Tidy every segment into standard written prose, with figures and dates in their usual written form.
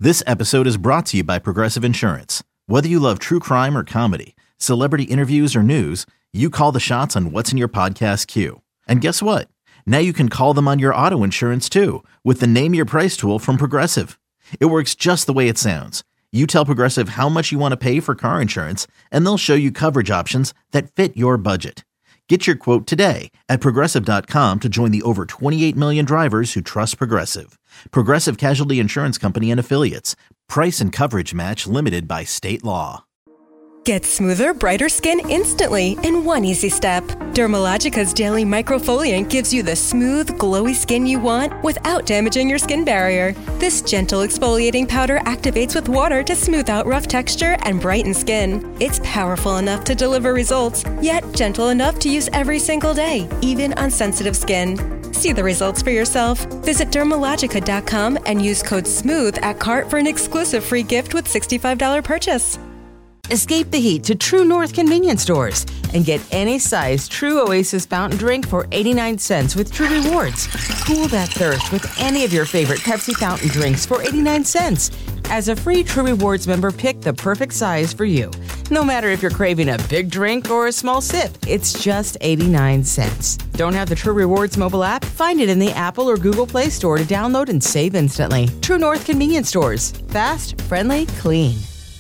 This episode is brought to you by Progressive Insurance. Whether you love true crime or comedy, celebrity interviews or news, you call the shots on what's in your podcast queue. And guess what? Now you can call them on your auto insurance too with the Name Your Price tool from Progressive. It works just the way it sounds. You tell Progressive how much you want to pay for car insurance, and they'll show you coverage options that fit your budget. Get your quote today at Progressive.com to join the over 28 million drivers who trust Progressive. Progressive Casualty Insurance Company and Affiliates. Price and coverage match limited by state law. Get smoother, brighter skin instantly in one easy step. Dermalogica's Daily Microfoliant gives you the smooth, glowy skin you want without damaging your skin barrier. This gentle exfoliating powder activates with water to smooth out rough texture and brighten skin. It's powerful enough to deliver results, yet gentle enough to use every single day, even on sensitive skin. See the results for yourself. Visit Dermalogica.com and use code SMOOTH at cart for an exclusive free gift with $65 purchase. Escape the heat to True North convenience stores and get any size True Oasis fountain drink for 89 cents with True Rewards. Cool that thirst with any of your favorite Pepsi fountain drinks for 89 cents. As a free True Rewards member, pick the perfect size for you. No matter if you're craving a big drink or a small sip, it's just 89 cents. Don't have the True Rewards mobile app? Find it in the Apple or Google Play Store to download and save instantly. True North convenience stores. Fast, friendly, clean.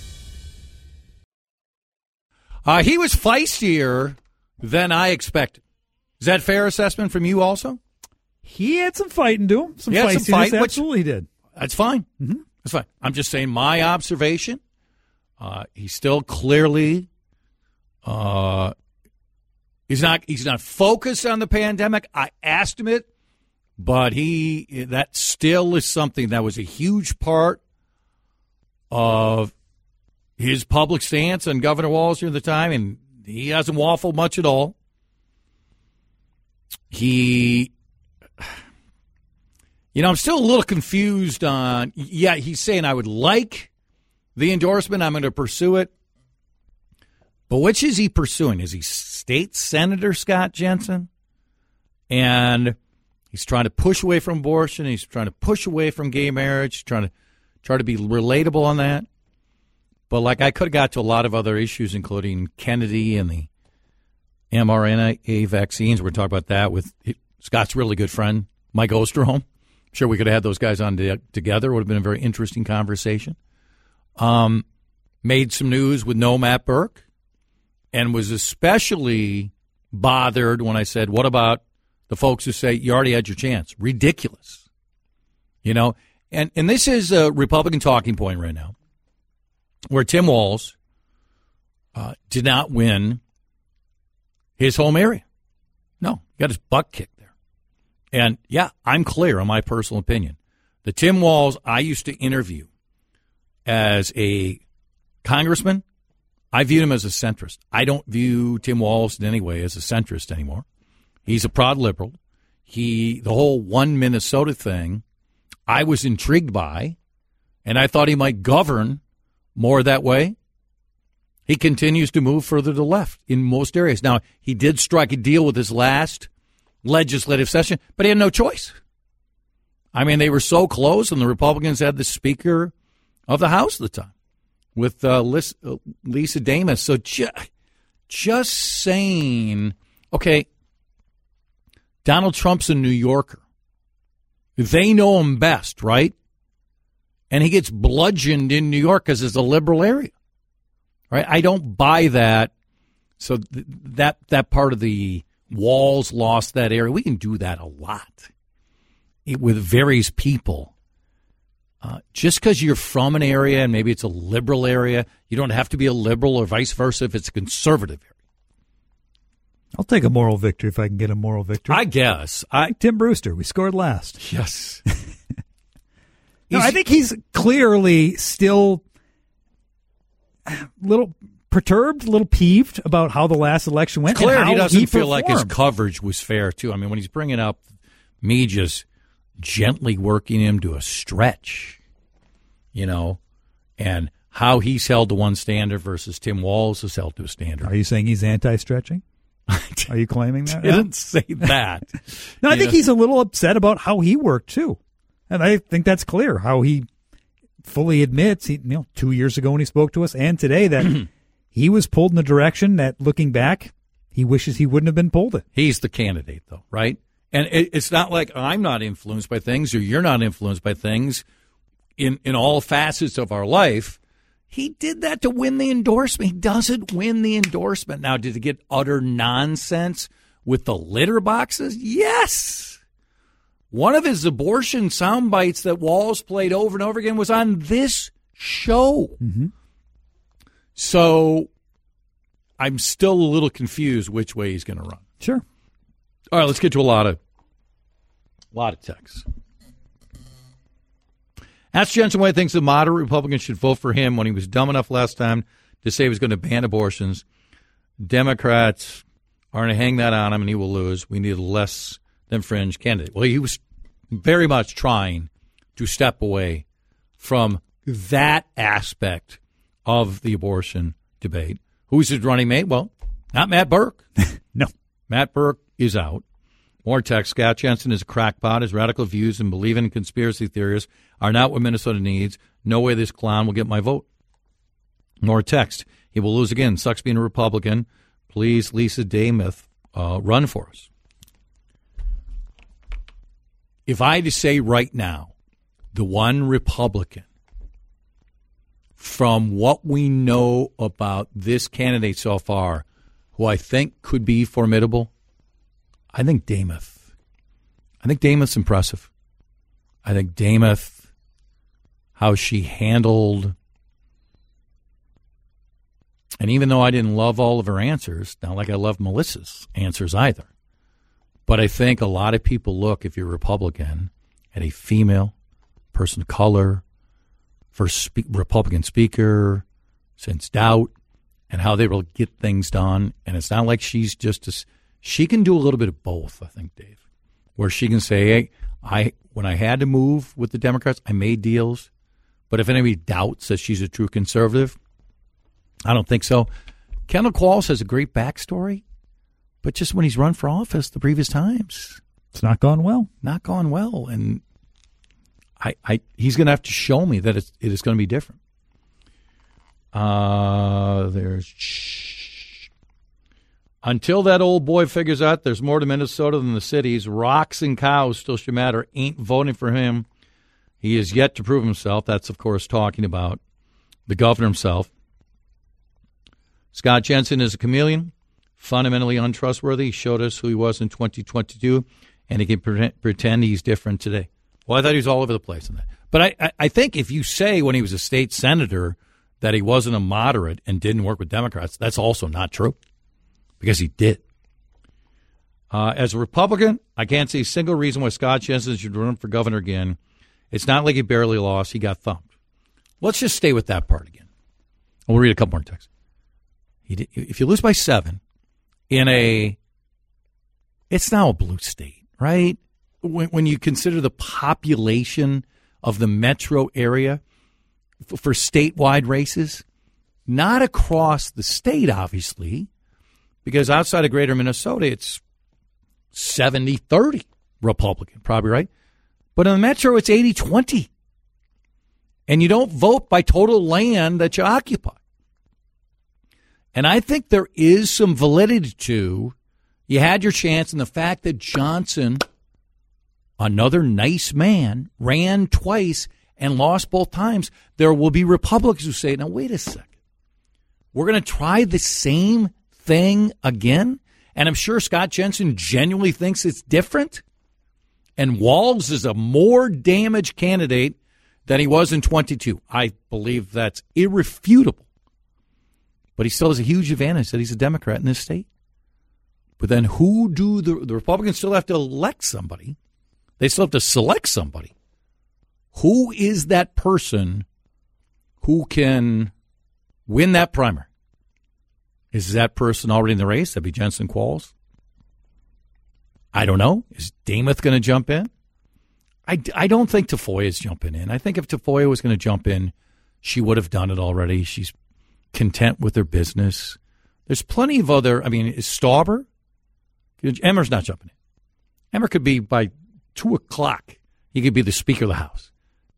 He was feistier than I expected. Is that a fair assessment from you also? He had some fighting to him. Some feistiness, absolutely did. That's fine. Mm-hmm. That's fine. I'm just saying my observation. He's still clearly he's not focused on the pandemic. I asked him it, but that still is something that was a huge part of his public stance on Governor Walz during the time, and he hasn't waffled much at all. I'm still a little confused on, he's saying I would like the endorsement, I'm going to pursue it. But which is he pursuing? Is he State Senator Scott Jensen? And he's trying to push away from abortion, he's trying to push away from gay marriage, trying to be relatable on that. But I could have got to a lot of other issues, including Kennedy and the mRNA vaccines. We're going to talk about that with Scott's really good friend, Mike Osterholm. I'm sure we could have had those guys on together. It would have been a very interesting conversation. Made some news with no Matt Birk and was especially bothered when I said, what about the folks who say you already had your chance? Ridiculous. And this is a Republican talking point right now, where Tim Walz did not win his home area. No, he got his butt kicked there. And, I'm clear on my personal opinion. The Tim Walz I used to interview as a congressman, I viewed him as a centrist. I don't view Tim Walz in any way as a centrist anymore. He's a proud liberal. The whole one Minnesota thing, I was intrigued by, and I thought he might govern more that way. He continues to move further to the left in most areas. Now, he did strike a deal with his last legislative session, but he had no choice. I mean, they were so close, and the Republicans had the Speaker of the House at the time with Lisa Damas. So just saying, okay, Donald Trump's a New Yorker. They know him best, right? And he gets bludgeoned in New York because it's a liberal area, right? I don't buy that. So that part of the Walz lost that area. We can do that a lot with various people. Just because you're from an area and maybe it's a liberal area, you don't have to be a liberal or vice versa if it's a conservative area. I'll take a moral victory if I can get a moral victory. I guess. Tim Brewster, we scored last. Yes. No, I think he's clearly still a little perturbed, a little peeved about how the last election went. It's clear and how he doesn't feel performed. like his coverage was fair, too. I mean, when he's bringing up me just gently working him to a stretch, and how he's held to one standard versus Tim Walz is held to a standard. Are you saying he's anti-stretching? Are you claiming that? I didn't say that. No, I think he's a little upset about how he worked, too. And I think that's clear, how he fully admits, 2 years ago when he spoke to us and today, that he was pulled in the direction that, looking back, he wishes he wouldn't have been pulled in. He's the candidate, though, right? And it's not like I'm not influenced by things or you're not influenced by things in all facets of our life. He did that to win the endorsement. He doesn't win the endorsement. Now, did he get utter nonsense with the litter boxes? Yes. One of his abortion sound bites that Walz played over and over again was on this show. Mm-hmm. So I'm still a little confused which way he's going to run. Sure. All right, let's get to a lot of texts. Ask Jensen why he thinks the moderate Republicans should vote for him when he was dumb enough last time to say he was going to ban abortions. Democrats are going to hang that on him and he will lose. We need a less than fringe candidate. Well, he was very much trying to step away from that aspect of the abortion debate. Who's his running mate? Well, not Matt Birk. No. Matt Birk is out. More text. Scott Jensen is a crackpot. His radical views and believing in conspiracy theories are not what Minnesota needs. No way this clown will get my vote. More text. He will lose again. Sucks being a Republican. Please, Lisa Demuth, run for us. If I had to say right now, the one Republican, from what we know about this candidate so far, who I think could be formidable, I think Demuth. I think Demuth's impressive. I think Demuth, how she handled, and even though I didn't love all of her answers, not like I love Melissa's answers either, but I think a lot of people look, if you're a Republican, at a female, person of color, first Republican speaker since doubt, and how they will get things done. And it's not like she's just she can do a little bit of both, I think, Dave, where she can say, hey, when I had to move with the Democrats, I made deals. But if anybody doubts that she's a true conservative, I don't think so. Kendall Qualls has a great backstory, but just when he's run for office the previous times, it's not gone well. Not gone well. And he's going to have to show me that it is going to be different. Until that old boy figures out there's more to Minnesota than the cities, rocks and cows still should matter. Ain't voting for him. He is yet to prove himself. That's, of course, talking about the governor himself. Scott Jensen is a chameleon, fundamentally untrustworthy. He showed us who he was in 2022, and he can pretend he's different today. Well, I thought he was all over the place in that. But I think if you say when he was a state senator that he wasn't a moderate and didn't work with Democrats, that's also not true, because he did. As a Republican, I can't see a single reason why Scott Jensen should run for governor again. It's not like he barely lost. He got thumped. Let's just stay with that part again. We'll read a couple more texts. If you lose by 7 it's now a blue state, right? When you consider the population of the metro area for statewide races, not across the state, obviously, because outside of greater Minnesota, it's 70-30 Republican, probably, right? But in the metro, it's 80-20. And you don't vote by total land that you occupy. And I think there is some validity to, you had your chance, and the fact that Johnson, another nice man, ran twice and lost both times. There will be Republicans who say, now, wait a second. We're going to try the same thing again? And I'm sure Scott Jensen genuinely thinks it's different. And Walz is a more damaged candidate than he was in 22. I believe that's irrefutable. But he still has a huge advantage that he's a Democrat in this state. But then who do the Republicans still have to elect somebody? They still have to select somebody. Who is that person who can win that primary? Is that person already in the race? That'd be Jensen Qualls. I don't know. Is Demuth going to jump in? I don't think Tafoya is jumping in. I think if Tafoya was going to jump in, she would have done it already. She's content with her business. There's plenty of other. I mean, is Stauber? Emmer's not jumping in. Emmer could be by 2 o'clock. He could be the Speaker of the House.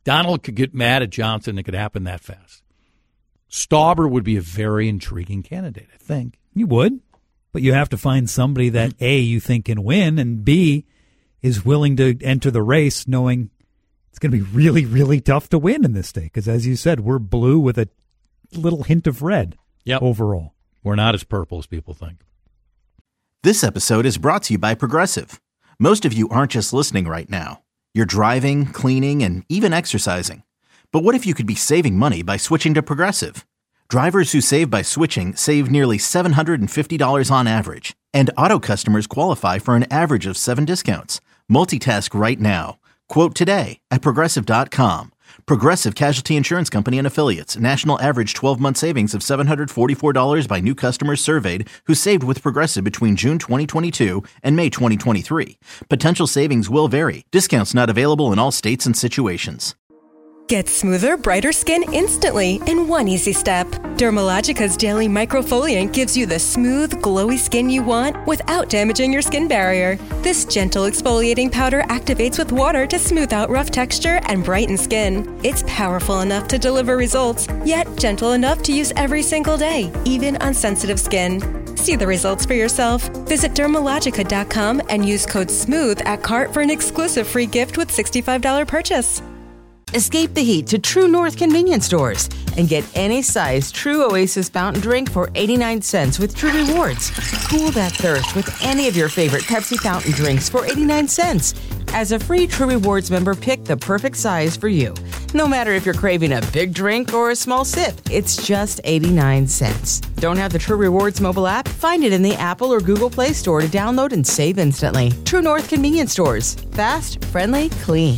Donald could get mad at Johnson. It could happen that fast. Stauber would be a very intriguing candidate, I think. You would, but you have to find somebody that, A, you think can win, and B, is willing to enter the race knowing it's going to be really, really tough to win in this state. Because as you said, we're blue with a little hint of red overall. We're not as purple as people think. This episode is brought to you by Progressive. Most of you aren't just listening right now. You're driving, cleaning, and even exercising. But what if you could be saving money by switching to Progressive? Drivers who save by switching save nearly $750 on average. And auto customers qualify for an average of 7 discounts. Multitask right now. Quote today at Progressive.com. Progressive Casualty Insurance Company and Affiliates. National average 12-month savings of $744 by new customers surveyed who saved with Progressive between June 2022 and May 2023. Potential savings will vary. Discounts not available in all states and situations. Get smoother, brighter skin instantly in one easy step. Dermalogica's Daily Microfoliant gives you the smooth, glowy skin you want without damaging your skin barrier. This gentle exfoliating powder activates with water to smooth out rough texture and brighten skin. It's powerful enough to deliver results, yet gentle enough to use every single day, even on sensitive skin. See the results for yourself. Visit Dermalogica.com and use code SMOOTH at cart for an exclusive free gift with $65 purchase. Escape the heat to True North convenience stores and get any size True Oasis fountain drink for 89 cents with True Rewards. Cool that thirst with any of your favorite Pepsi fountain drinks for 89 cents. As a free True Rewards member, pick the perfect size for you. No matter if you're craving a big drink or a small sip, it's just 89 cents. Don't have the True Rewards mobile app? Find it in the Apple or Google Play Store to download and save instantly. True North convenience stores. Fast, friendly, clean.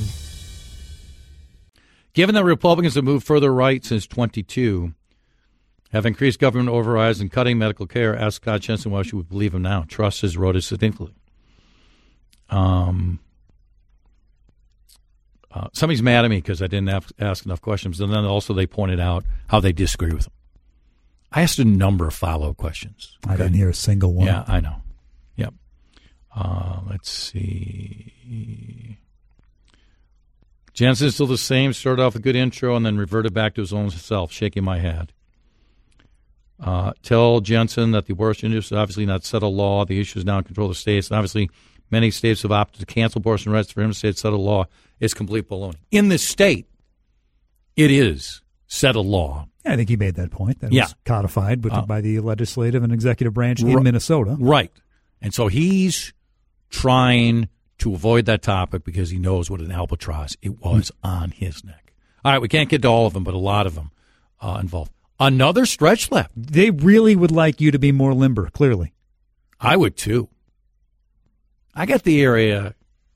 Given that Republicans have moved further right since 22, have increased government overrides and cutting medical care, ask Scott Jensen why she would believe him now. Truss has wrote it succinctly. Somebody's mad at me because I didn't ask enough questions, and then also they pointed out how they disagree with him. I asked a number of follow-up questions. Okay? I didn't hear a single one. Yeah, I know. Yep. Let's see. Jensen's still the same, started off a good intro and then reverted back to his own self, shaking my head. Tell Jensen that the abortion issue is obviously not settled law. The issue is now in control of the states. And obviously, many states have opted to cancel abortion rights. For him to say it's settled law is complete baloney. In this state, it is settled law. Yeah, I think he made that point. That was codified by the legislative and executive branch in Minnesota. Right. And so he's trying to avoid that topic because he knows what an albatross it was on his neck. All right, we can't get to all of them, but a lot of them involved. Another stretch left. They really would like you to be more limber, clearly. I would, too. I got the area,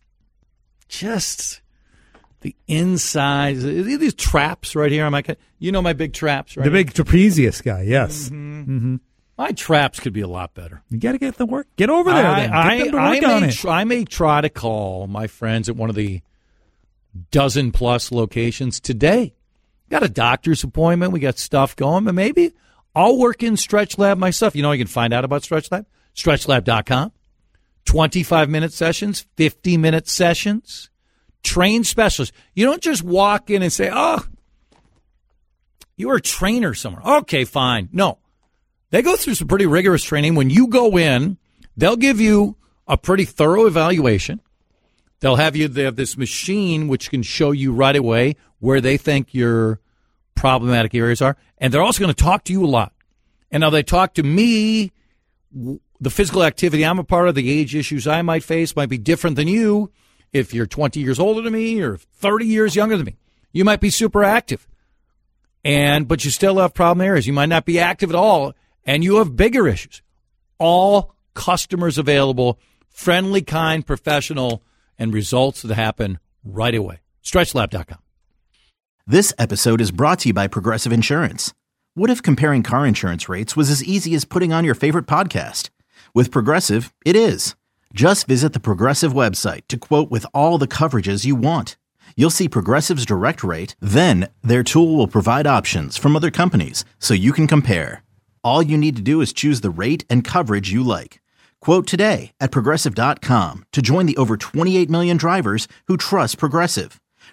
just the inside. These traps right here. You know my big traps, right? The big trapezius guy, yes. Mm-hmm. My traps could be a lot better. You got to get the work. Get over there, then. Get them to work on it. I may try to call my friends at one of the dozen-plus locations today. Got a doctor's appointment. We got stuff going, but maybe I'll work in Stretch Lab myself. You know, you can find out about Stretch Lab. StretchLab.com. 25-minute sessions, 50-minute sessions. Trained specialists. You don't just walk in and say, oh, you're a trainer somewhere. Okay, fine. No. They go through some pretty rigorous training. When you go in, they'll give you a pretty thorough evaluation. They have this machine which can show you right away where they think your problematic areas are. And they're also going to talk to you a lot. And now they talk to me. The physical activity I'm a part of, the age issues I might face might be different than you. If you're 20 years older than me or 30 years younger than me, you might be super active. But you still have problem areas. You might not be active at all. And you have bigger issues. All customers available, friendly, kind, professional, and results that happen right away. StretchLab.com. This episode is brought to you by Progressive Insurance. What if comparing car insurance rates was as easy as putting on your favorite podcast? With Progressive, it is. Just visit the Progressive website to quote with all the coverages you want. You'll see Progressive's direct rate, then their tool will provide options from other companies so you can compare. All you need to do is choose the rate and coverage you like. Quote today at Progressive.com to join the over 28 million drivers who trust Progressive.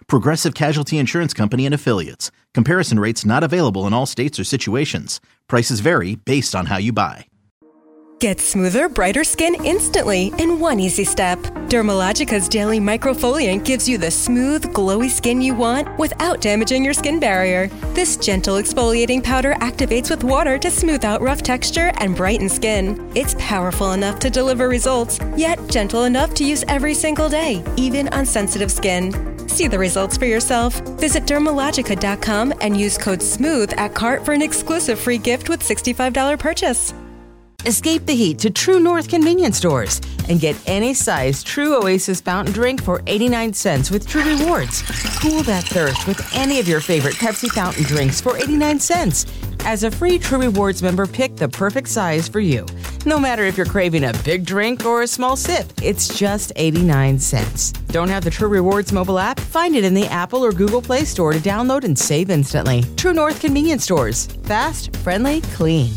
Progressive Casualty Insurance Company and Affiliates. Comparison rates not available in all states or situations. Prices vary based on how you buy. Get smoother, brighter skin instantly in one easy step. Dermalogica's Daily Microfoliant gives you the smooth, glowy skin you want without damaging your skin barrier. This gentle exfoliating powder activates with water to smooth out rough texture and brighten skin. It's powerful enough to deliver results, yet gentle enough to use every single day, even on sensitive skin. See the results for yourself. Visit Dermalogica.com and use code SMOOTH at cart for an exclusive free gift with $65 purchase. Escape the heat to True North convenience stores and get any size True Oasis fountain drink for 89 cents with True Rewards. Cool that thirst with any of your favorite Pepsi fountain drinks for 89 cents. As a free True Rewards member, pick the perfect size for you. No matter if you're craving a big drink or a small sip, it's just 89 cents. Don't have the True Rewards mobile app? Find it in the Apple or Google Play Store to download and save instantly. True North convenience stores. Fast, friendly, clean.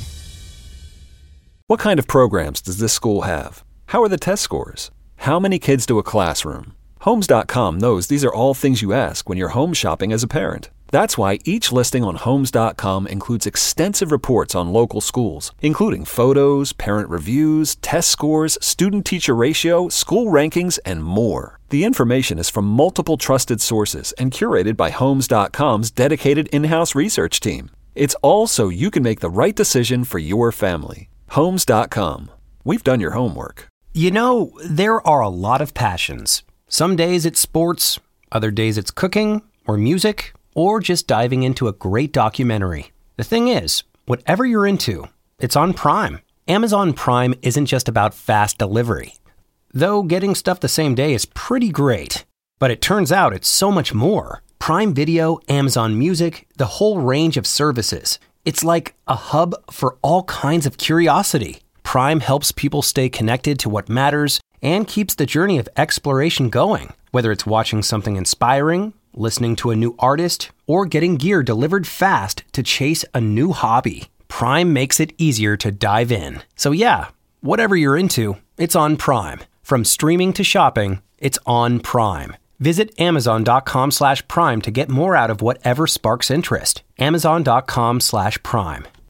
What kind of programs does this school have? How are the test scores? How many kids do a classroom? Homes.com knows these are all things you ask when you're home shopping as a parent. That's why each listing on Homes.com includes extensive reports on local schools, including photos, parent reviews, test scores, student-teacher ratio, school rankings, and more. The information is from multiple trusted sources and curated by Homes.com's dedicated in-house research team. It's all so you can make the right decision for your family. Homes.com. We've done your homework. You know, there are a lot of passions. Some days it's sports, other days it's cooking or music, or just diving into a great documentary. The thing is, whatever you're into, it's on Prime. Amazon Prime isn't just about fast delivery. Though getting stuff the same day is pretty great. But it turns out it's so much more. Prime Video, Amazon Music, the whole range of services. It's like a hub for all kinds of curiosity. Prime helps people stay connected to what matters and keeps the journey of exploration going. Whether it's watching something inspiring, listening to a new artist, or getting gear delivered fast to chase a new hobby, Prime makes it easier to dive in. So yeah, whatever you're into, it's on Prime. From streaming to shopping, it's on Prime. Visit Amazon.com/Prime to get more out of whatever sparks interest. Amazon.com/Prime.